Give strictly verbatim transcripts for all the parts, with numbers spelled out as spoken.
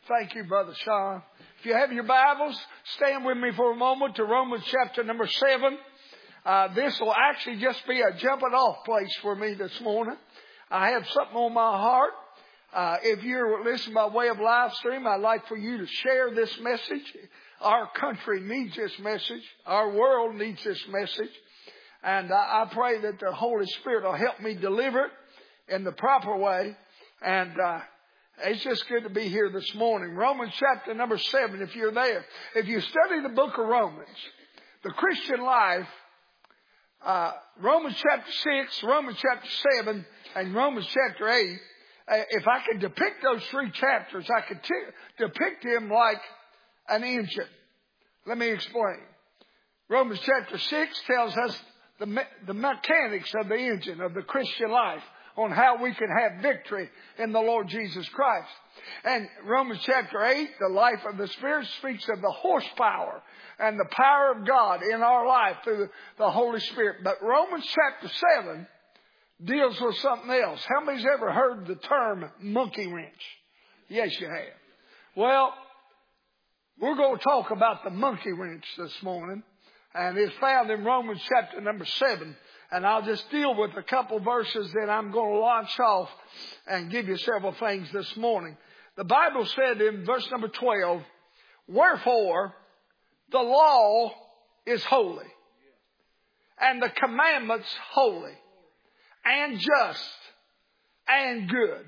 Thank you, Brother Sean. If you have your Bibles, stand with me for a moment to Romans chapter number seven. Uh, this will actually just be a jumping off place for me this morning. I have something on my heart. Uh, if you're listening by way of live stream, I'd like for you to share this message. Our country needs this message. Our world needs this message. And I, I pray that the Holy Spirit will help me deliver it in the proper way. And uh, it's just good to be here this morning. Romans chapter number seven, if you're there. If you study the book of Romans, the Christian life, uh, Romans chapter six, Romans chapter seven, and Romans chapter eight, uh, if I could depict those three chapters, I could t- depict them like an engine. Let me explain. Romans chapter six tells us the, me- the mechanics of the engine of the Christian life, on how we can have victory in the Lord Jesus Christ. And Romans chapter eight, the life of the Spirit, speaks of the horsepower and the power of God in our life through the Holy Spirit. But Romans chapter seven deals with something else. How many's ever heard the term monkey wrench? Yes, you have. Well, we're going to talk about the monkey wrench this morning. And it's found in Romans chapter number seven. And I'll just deal with a couple verses, then I'm going to launch off and give you several things this morning. The Bible said in verse number twelve, wherefore the law is holy, and the commandments holy, and just, and good.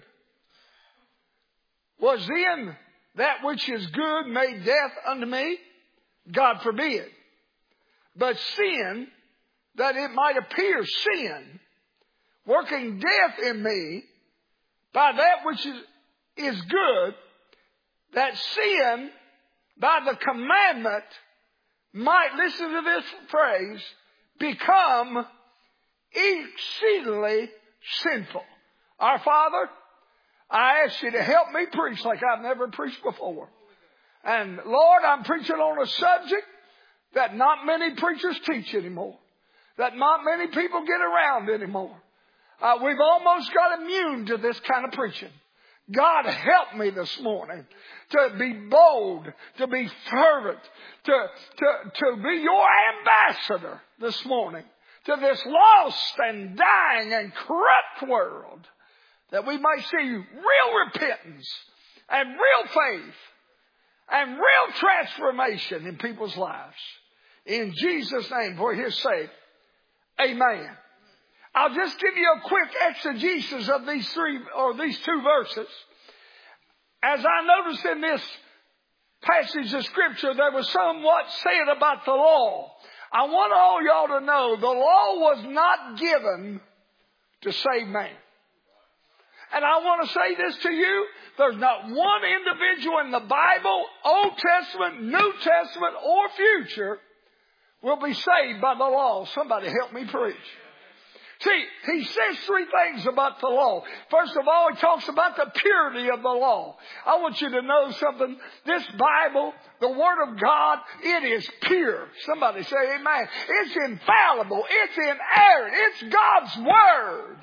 Was then that which is good made death unto me? God forbid. But sin, that it might appear sin, working death in me by that which is, is good, that sin by the commandment might, listen to this phrase, become exceedingly sinful. Our Father, I ask you to help me preach like I've never preached before. And Lord, I'm preaching on a subject that not many preachers teach anymore, that not many people get around anymore. Uh, we've almost got immune to this kind of preaching. God help me this morning to be bold, to be fervent, to, to, to be your ambassador this morning to this lost and dying and corrupt world, that we might see real repentance and real faith and real transformation in people's lives. In Jesus' name, for His sake. Amen. I'll just give you a quick exegesis of these three or these two verses. As I noticed in this passage of Scripture, there was somewhat said about the law. I want all y'all to know the law was not given to save man. And I want to say this to you. There's not one individual in the Bible, Old Testament, New Testament, or future, will be saved by the law. Somebody help me preach. See, he says three things about the law. First of all, he talks about the purity of the law. I want you to know something. This Bible, the Word of God, it is pure. Somebody say amen. It's infallible. It's inerrant. It's God's Word.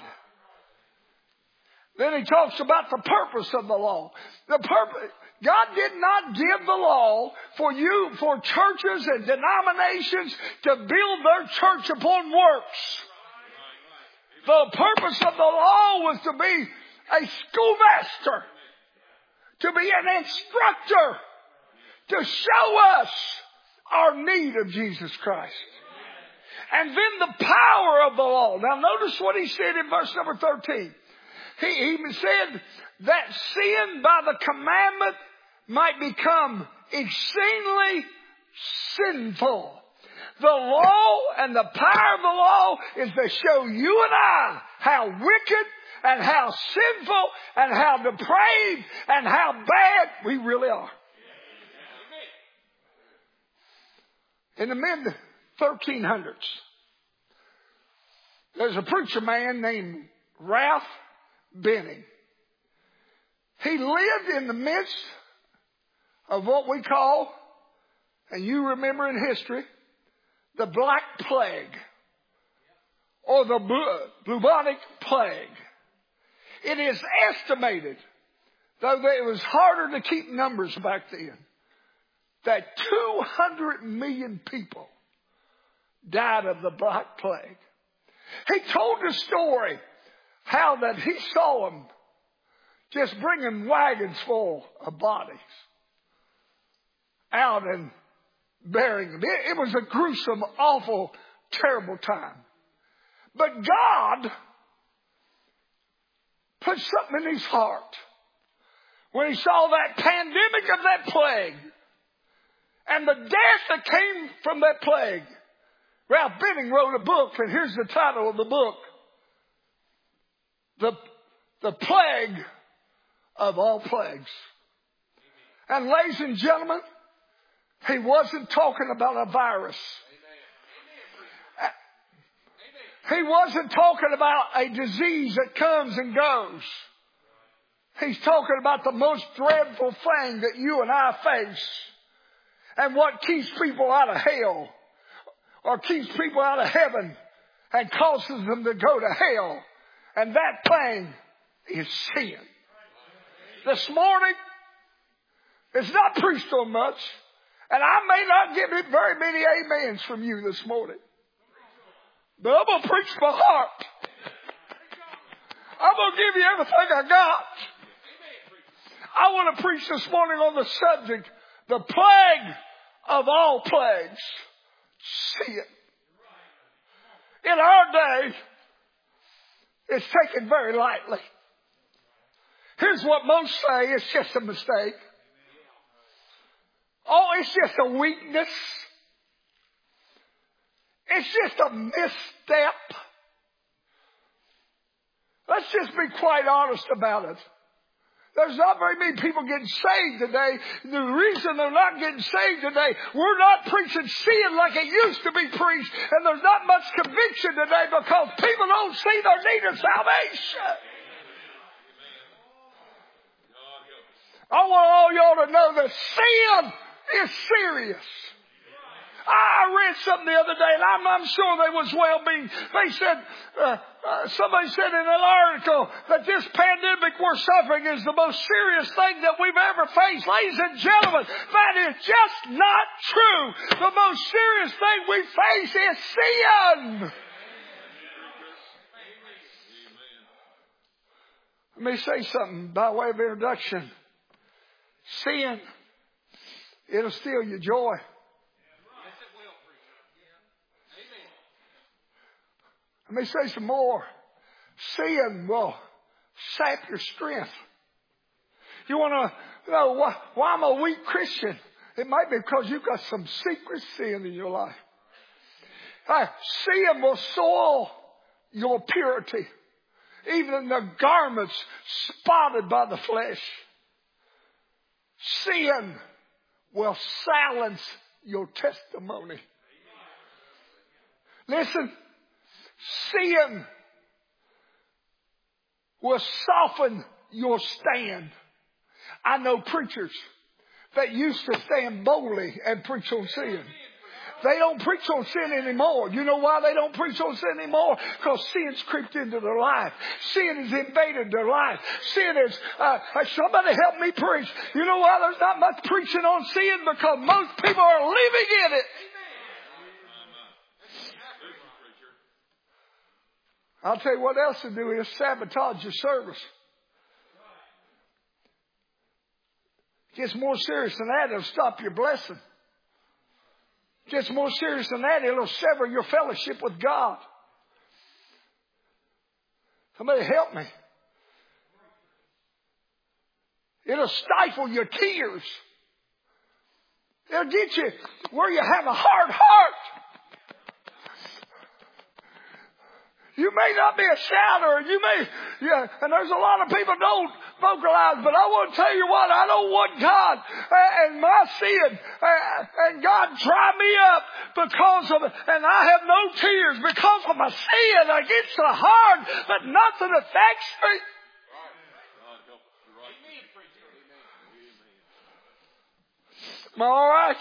Then he talks about the purpose of the law. The purpose. God did not give the law for you, for churches and denominations to build their church upon works. The purpose of the law was to be a schoolmaster, to be an instructor, to show us our need of Jesus Christ. And then the power of the law. Now notice what he said in verse number thirteen. He, he said that sin by the commandment might become exceedingly sinful. The law and the power of the law is to show you and I how wicked and how sinful and how depraved and how bad we really are. In the mid thirteen hundreds, there's a preacher man named Ralph Benning. He lived in the midst of what we call, and you remember in history, the Black Plague or the bubonic plague. It is estimated though it was harder to keep numbers back then, that two hundred million people died of the Black Plague. He told the story how that he saw them just bringing wagons full of bodies out and burying them. It, it was a gruesome, awful, terrible time. But God put something in his heart when he saw that pandemic of that plague and the death that came from that plague. Ralph Benning wrote a book, and here's the title of the book. The, the Plague of All Plagues. And ladies and gentlemen, he wasn't talking about a virus. He wasn't talking about a disease that comes and goes. He's talking about the most dreadful thing that you and I face, and what keeps people out of hell, or keeps people out of heaven and causes them to go to hell. And that thing is sin. This morning, it's not preached on much, and I may not get very many amens from you this morning, but I'm going to preach my heart. I'm going to give you everything I got. I want to preach this morning on the subject, the plague of all plagues, sin. In our day, it's taken very lightly. Here's what most say: it's just a mistake. Oh, it's just a weakness. It's just a misstep. Let's just be quite honest about it. There's not very many people getting saved today. The reason they're not getting saved today, we're not preaching sin like it used to be preached. And there's not much conviction today because people don't see their need of salvation. I want all y'all to know that sin is serious. I read something the other day, and I'm, I'm sure they was well-being. They said, uh, uh, somebody said in an article that this pandemic we're suffering is the most serious thing that we've ever faced. Ladies and gentlemen, that is just not true. The most serious thing we face is sin. Let me say something by way of introduction. Sin, it'll steal your joy. Let me say some more. Sin will sap your strength. You want to know why, why I'm a weak Christian? It might be because you've got some secret sin in your life. Uh, sin will soil your purity, even in the garments spotted by the flesh. Sin will silence your testimony. Listen. Sin will soften your stand. I know preachers that used to stand boldly and preach on sin. They don't preach on sin anymore. You know why they don't preach on sin anymore? Because sin's creeped into their life. Sin has invaded their life. Sin is, uh, somebody help me preach. You know why there's not much preaching on sin? Because most people are living in it. I'll tell you what else to do is sabotage your service. It gets more serious than that, it'll stop your blessing. It gets more serious than that, it'll sever your fellowship with God. Somebody help me. It'll stifle your tears. It'll get you where you have a hard heart. You may not be a shouter, you may, yeah, and there's a lot of people don't vocalize, but I want to tell you what, I don't want God and my sin and God dry me up because of it, and I have no tears because of my sin against the heart, but nothing affects me. Am I all right?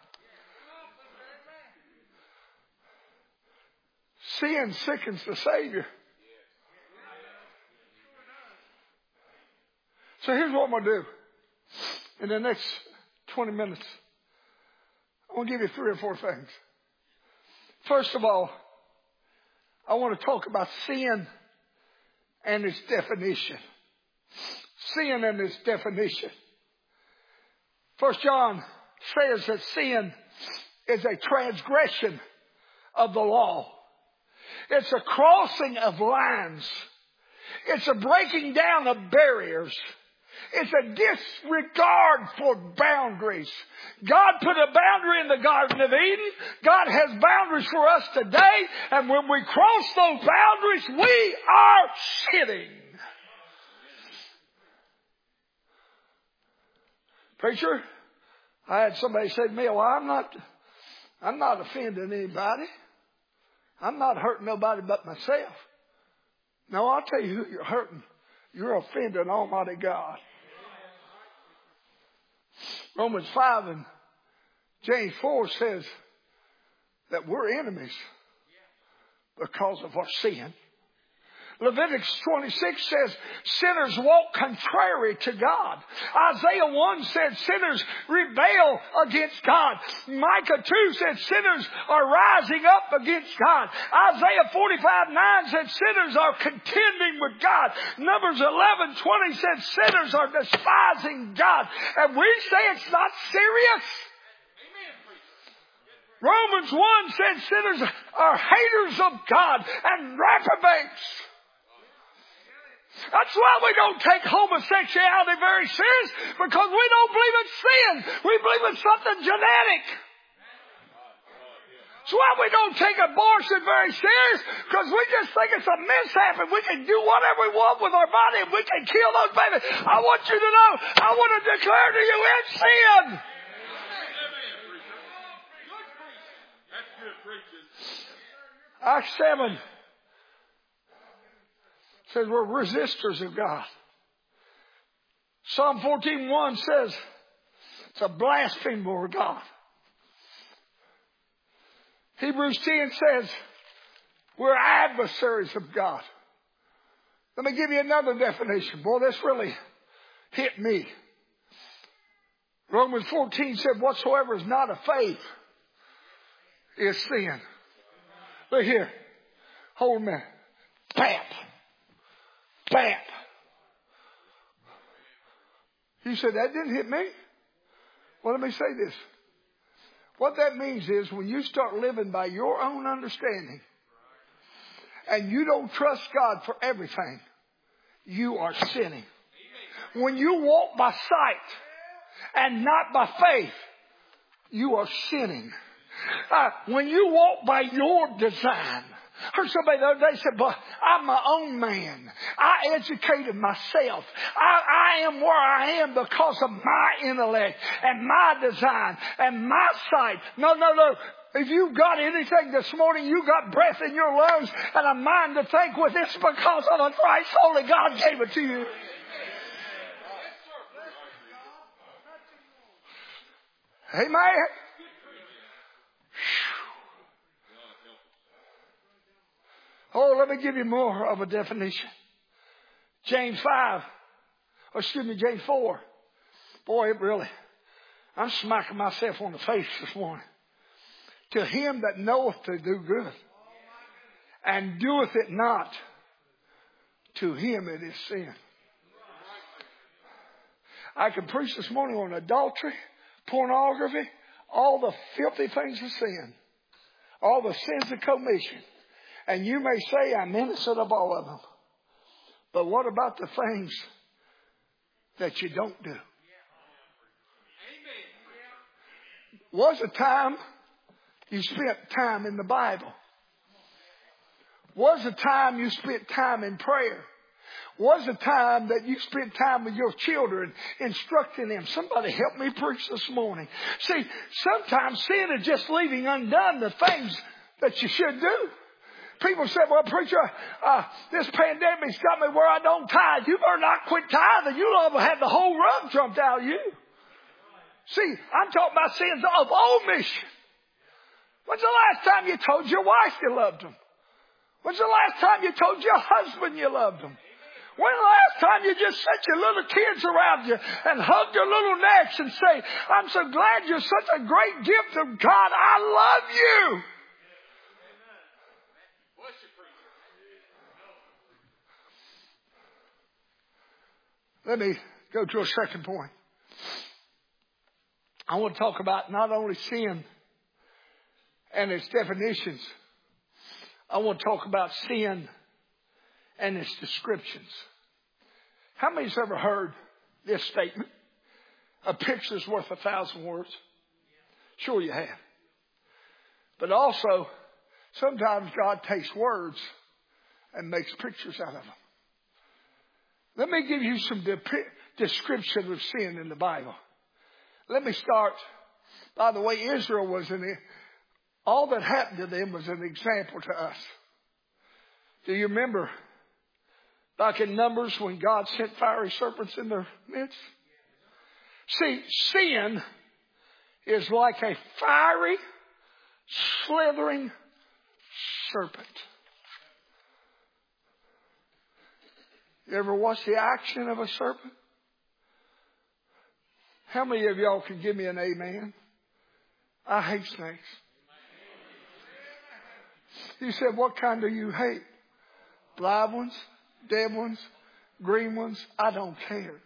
Sin sickens the Savior. So here's what I'm going to do. In the next twenty minutes, I'm going to give you three or four things. First of all, I want to talk about sin and its definition. Sin and its definition. First John says that sin is a transgression of the law. It's a crossing of lines. It's a breaking down of barriers. It's a disregard for boundaries. God put a boundary in the Garden of Eden. God has boundaries for us today. And when we cross those boundaries, we are sinning. Preacher, I had somebody say to me, well, I'm not, I'm not offending anybody. I'm not hurting nobody but myself. No, I'll tell you who you're hurting. You're offending Almighty God. Romans five and James four says that we're enemies because of our sin. Leviticus twenty-six says sinners walk contrary to God. Isaiah one said sinners rebel against God. Micah two said sinners are rising up against God. Isaiah forty-five nine said sinners are contending with God. Numbers eleven twenty said sinners are despising God. And we say it's not serious. Romans one said sinners are haters of God and reprobates. That's why we don't take homosexuality very serious, because we don't believe it's sin. We believe it's something genetic. That's why we don't take abortion very serious, because we just think it's a mishap and we can do whatever we want with our body and we can kill those babies. I want you to know, I want to declare to you it's sin. Acts seven says we're resistors of God. Psalm fourteen one says it's a blasphemer of God. Hebrews ten says we're adversaries of God. Let me give you another definition. Boy, this really hit me. Romans fourteen said whatsoever is not of faith is sin. Look here. Hold a minute. Bam. Bam. You said that didn't hit me? Well, let me say this. What that means is when you start living by your own understanding and you don't trust God for everything, you are sinning. When you walk by sight and not by faith, you are sinning. Uh, when you walk by your design. I heard somebody the other day said, but I'm my own man. I educated myself. I, I am where I am because of my intellect and my design and my sight. No, no, no. If you've got anything this morning, you got breath in your lungs and a mind to think with, it's because of the Christ only God gave it to you. Amen. Oh, let me give you more of a definition. James five, or excuse me, James four. Boy, it really, I'm smacking myself on the face this morning. To him that knoweth to do good and doeth it not, to him it is sin. I can preach this morning on adultery, pornography, all the filthy things of sin, all the sins of commission. And you may say I'm innocent of all of them. But what about the things that you don't do? Was a time you spent time in the Bible? Was a time you spent time in prayer? Was a time that you spent time with your children instructing them? Somebody help me preach this morning. See, sometimes sin is just leaving undone the things that you should do. People say, well, preacher, uh, this pandemic's got me where I don't tithe. You better not quit tithing. You'll ever have the whole rug jumped out of you. See, I'm talking about sins of omission. When's the last time you told your wife you loved them? When's the last time you told your husband you loved them? When the last time you just set your little kids around you and hugged your little necks and say, I'm so glad you're such a great gift of God. I love you. Let me go to a second point. I want to talk about not only sin and its definitions. I want to talk about sin and its descriptions. How many's ever heard this statement? A picture's worth a thousand words. Sure you have. But also, sometimes God takes words and makes pictures out of them. Let me give you some de- description of sin in the Bible. Let me start. By the way, Israel was an, all that happened to them was an example to us. Do you remember back in Numbers when God sent fiery serpents in their midst? See, sin is like a fiery, slithering serpent. You ever watch the action of a serpent? How many of y'all can give me an amen? I hate snakes. You said, what kind do you hate? Live ones, dead ones, green ones? I don't care.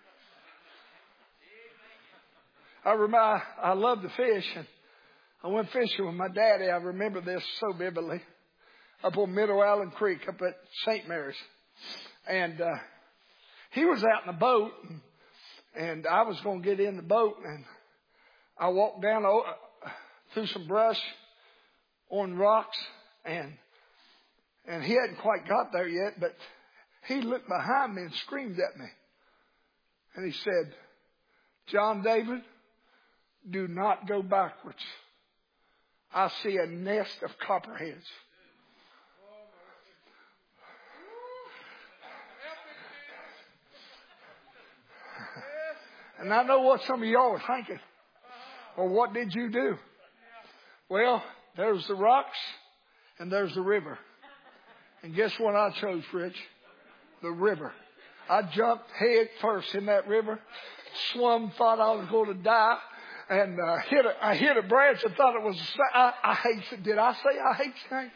I remember, I, I love to fish, and I went fishing with my daddy. I remember this so vividly. Up on Middle Island Creek, up at Saint Mary's. And uh, he was out in the boat, and, and I was going to get in the boat, and I walked down uh, through some brush on rocks, and and he hadn't quite got there yet, but he looked behind me and screamed at me. And he said, John David, do not go backwards. I see a nest of copperheads. And I know what some of y'all are thinking. Well, what did you do? Well, there's the rocks and there's the river. And guess what I chose, Rich? The river. I jumped head first in that river, swum, thought I was going to die, and uh, hit a, I hit a branch and thought it was a snake. I, I hate, did I say I hate snakes?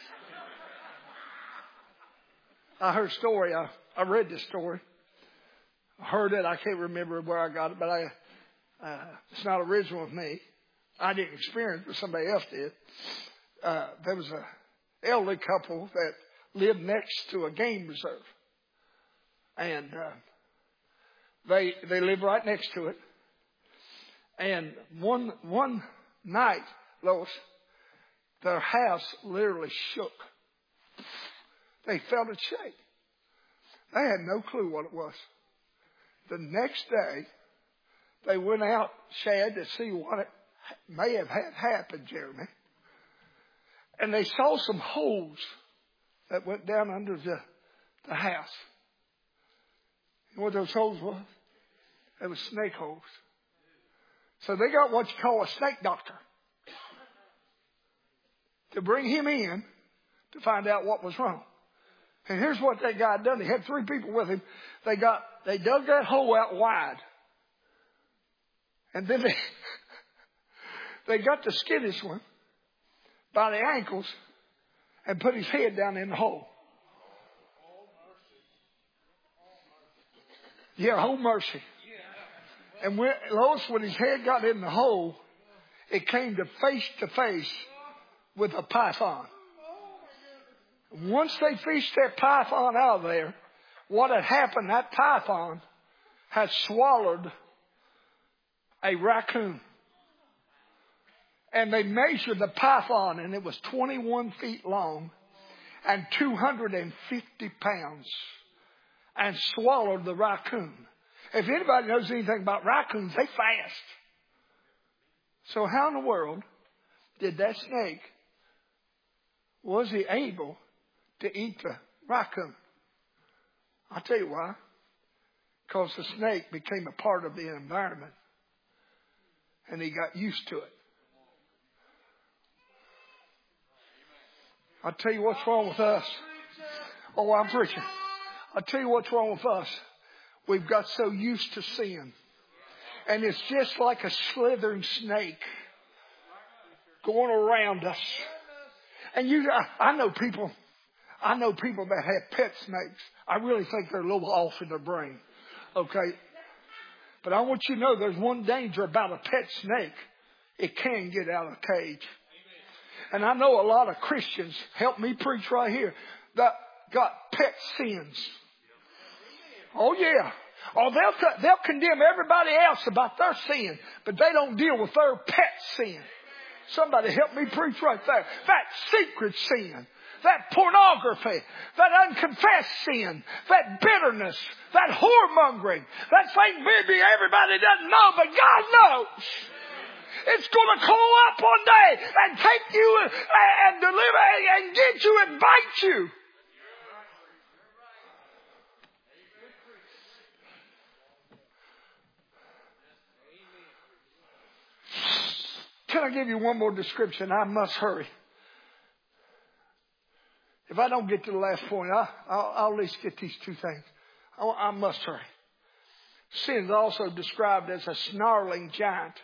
I heard a story. I, I read this story. I heard it. I can't remember where I got it, but I uh, it's not original with me. I didn't experience it, but somebody else did. Uh, there was a elderly couple that lived next to a game reserve. And uh, they they lived right next to it. And one one night, Lois, their house literally shook. They felt it shake. They had no clue what it was. The next day, they went out, Shad, to see what it may have had happened, Jeremy. And they saw some holes that went down under the, the house. You know what those holes was? They were snake holes. So they got what you call a snake doctor to bring him in to find out what was wrong. And here's what that guy done. He had three people with him. They got they dug that hole out wide. And then they they got the skittish one by the ankles and put his head down in the hole. Yeah, oh mercy. And when, Lois, when his head got in the hole, it came to face to face with a python. Once they fished that python out of there, what had happened, that python had swallowed a raccoon. And they measured the python, and it was twenty-one feet long and two hundred fifty pounds, and swallowed the raccoon. If anybody knows anything about raccoons, they fast. So how in the world did that snake, was he able to eat the raccoon? I'll tell you why. Because the snake became a part of the environment. And he got used to it. I'll tell you what's wrong with us. Oh, I'm preaching. I'll tell you what's wrong with us. We've got so used to sin. And it's just like a slithering snake going around us. And you, I, I know people, I know people that have pet snakes. I really think they're a little off in their brain. Okay. But I want you to know there's one danger about a pet snake. It can get out of the cage. And I know a lot of Christians, help me preach right here, that got pet sins. Oh yeah. Or they'll, they'll condemn everybody else about their sin, but they don't deal with their pet sin. Somebody help me preach right there. That secret sin, that pornography, that unconfessed sin, that bitterness, that whoremongering, that thing maybe everybody doesn't know, but God knows. It's going to call up one day and take you and deliver and get you and bite you. Can I give you one more description? I must hurry. If I don't get to the last point, I, I'll, I'll at least get these two things. I, I must hurry. Sin is also described as a snarling giant.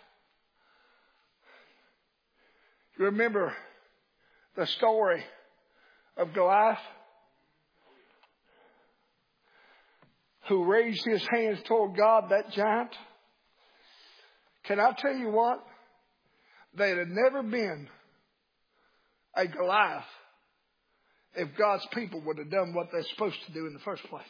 You remember the story of Goliath, who raised his hands toward God, that giant? Can I tell you what? There had never been a Goliath if God's people would have done what they're supposed to do in the first place.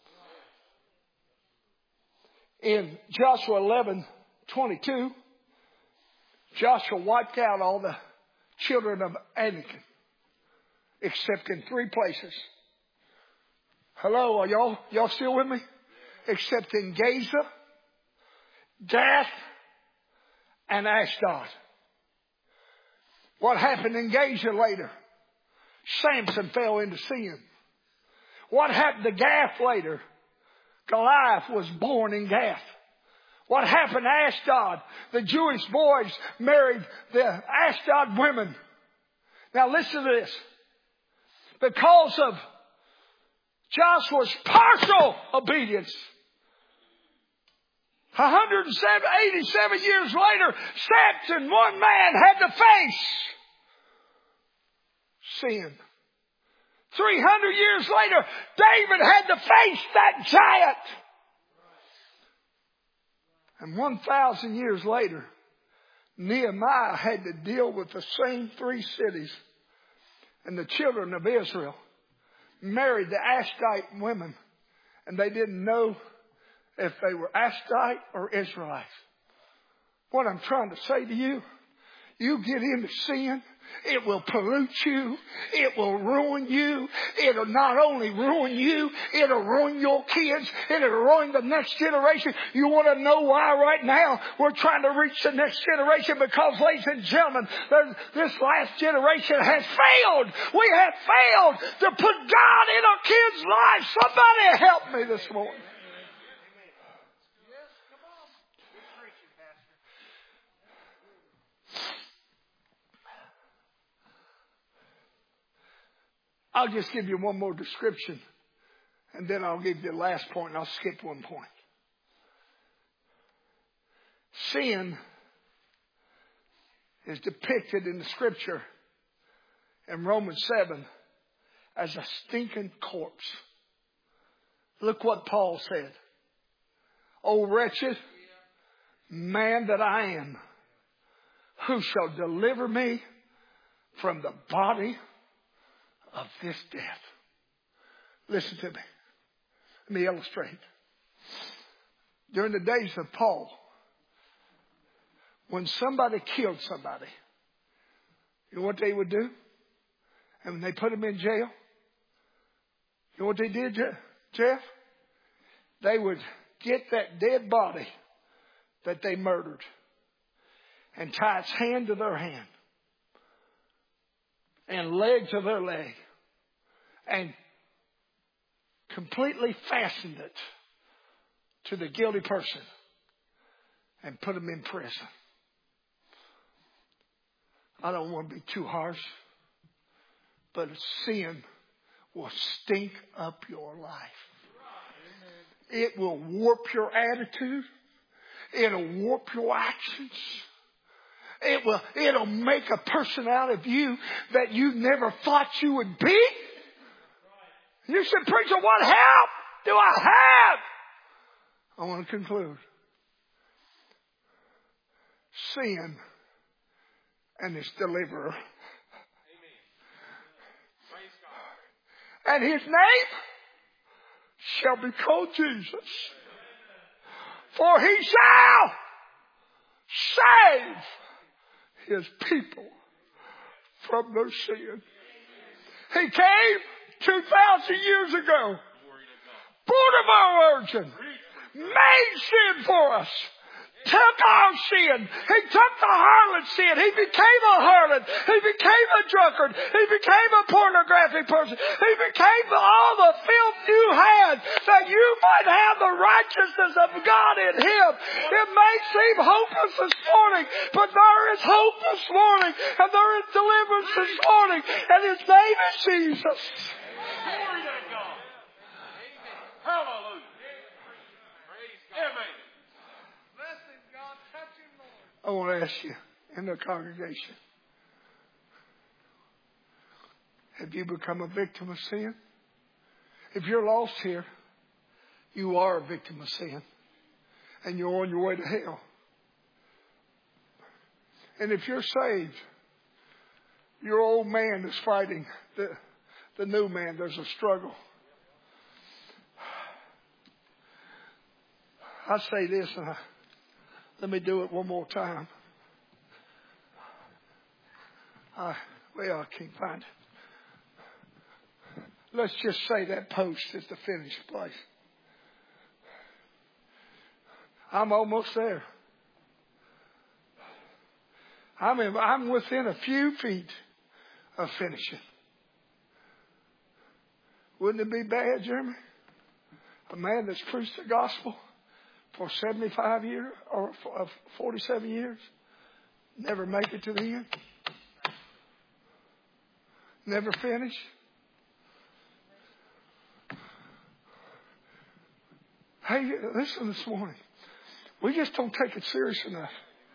In Joshua eleven twenty-two, Joshua wiped out all the children of Anakim, except in three places. Hello, are y'all, y'all still with me? Except in Gaza, Gath, and Ashdod. What happened in Gaza later? Samson fell into sin. What happened to Gath later? Goliath was born in Gath. What happened to Ashdod? The Jewish boys married the Ashdod women. Now listen to this. Because of Joshua's partial obedience, one hundred eighty-seven years later, Samson, one man, had to face sin. three hundred years later, David had to face that giant. And one thousand years later, Nehemiah had to deal with the same three cities. And the children of Israel married the Ashdite women. And they didn't know if they were Ashdite or Israelites. What I'm trying to say to you, you get into sin, it will pollute you. It will ruin you. It'll not only ruin you, it'll ruin your kids. It'll ruin the next generation. You want to know why right now we're trying to reach the next generation? Because, ladies and gentlemen, this last generation has failed. We have failed to put God in our kids' lives. Somebody help me this morning. I'll just give you one more description, and then I'll give you the last point, and I'll skip one point. Sin is depicted in the Scripture in Romans seven as a stinking corpse. Look what Paul said. O wretched man that I am, who shall deliver me from the body of this death? Listen to me. Let me illustrate. During the days of Paul, when somebody killed somebody, you know what they would do? And when they put him in jail, you know what they did, Jeff? They would get that dead body that they murdered and tie its hand to their hand and leg to their leg, and completely fastened it to the guilty person and put them in prison. I don't want to be too harsh, but sin will stink up your life. It will warp your attitude. It'll warp your actions. It will, it'll make a person out of you that you never thought you would be. You said, preacher, what help do I have? I want to conclude. Sin and its deliverer. And his name shall be called Jesus. For he shall save his people from their sin. He came two thousand years ago, born of our virgin, made sin for us, took our sin. He took the harlot's sin. He became a harlot. He became a drunkard. He became a pornographic person. He became all the filth you had that you might have the righteousness of God in Him. It may seem hopeless this morning, but there is hope this morning, and there is deliverance this morning, and His name is Jesus. Glory to God. Hallelujah. Praise God. Amen. I want to ask you in the congregation, have you become a victim of sin? If you're lost here, you are a victim of sin, and you're on your way to hell. And if you're saved, your old man is fighting the, the new man. There's a struggle. I say this, and I Let me do it one more time. Uh, well, I can't find it. Let's just say that post is the finished place. I'm almost there. I'm, in, I'm within a few feet of finishing. Wouldn't it be bad, Jeremy? A man that's preached the gospel for seventy-five years or forty-seven years, never make it to the end, never finish. Hey, listen this morning. We just don't take it serious enough.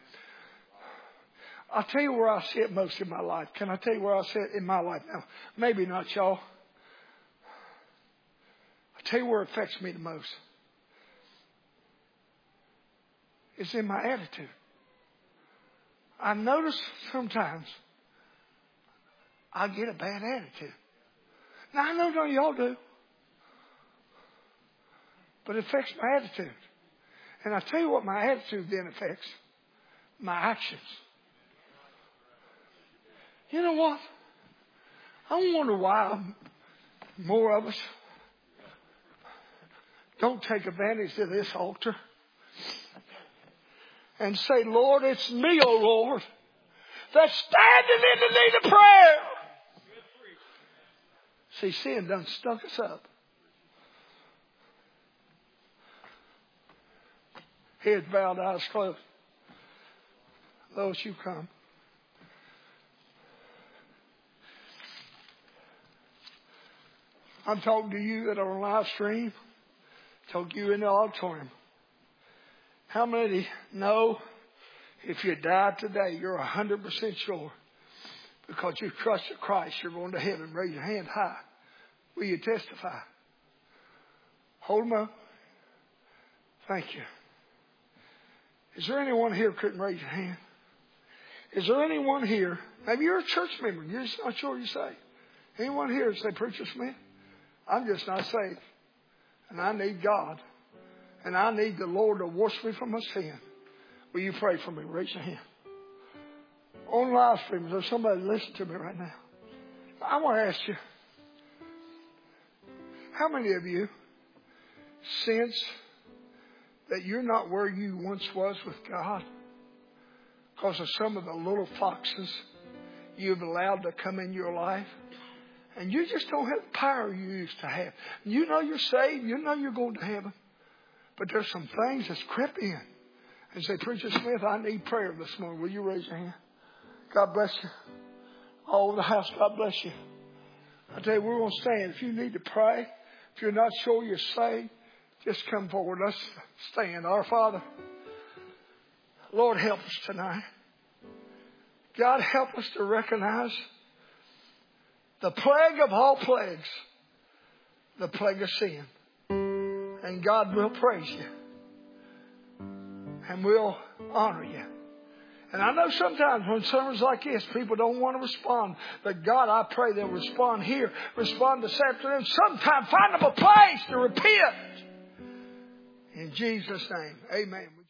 I'll tell you where I see it most in my life. Can I tell you where I see it in my life now? Maybe not, y'all. I'll tell you where it affects me the most. It's in my attitude. I notice sometimes I get a bad attitude. Now, I know none of y'all do. But it affects my attitude. And I tell you what my attitude then affects. My actions. You know what? I wonder why more of us don't take advantage of this altar and say, Lord, it's me, oh Lord, that's standing in the need of prayer. See, sin done stunk us up. Heads bowed, eyes closed. Lois, you come. I'm talking to you that are on live stream. I'm talking to you in the auditorium. How many know if you died today, you're one hundred percent sure because you trusted Christ, you're going to heaven? Raise your hand high. Will you testify? Hold them up. Thank you. Is there anyone here who couldn't raise your hand? Is there anyone here, maybe you're a church member, you're just not sure you're saved. Anyone here say, Preacher Smith, I'm just not saved. And I need God. And I need the Lord to wash me from my sin. Will you pray for me? Raise your hand. On live stream, is there somebody listening to me right now? I want to ask you, how many of you sense that you're not where you once was with God because of some of the little foxes you've allowed to come in your life? And you just don't have the power you used to have. You know you're saved. You know you're going to heaven. But there's some things that's crept in. And say, Preacher Smith, I need prayer this morning. Will you raise your hand? God bless you. All over the house, God bless you. I tell you, we're going to stand. If you need to pray, if you're not sure you're saved, Just come forward. Let's stand. Our Father, Lord, help us tonight. God, help us to recognize the plague of all plagues, the plague of sin. And God, will praise you. And we'll honor you. And I know sometimes when sermons like this, people don't want to respond. But God, I pray they'll respond here, respond this afternoon. Sometime find them a place to repent. In Jesus' name, amen.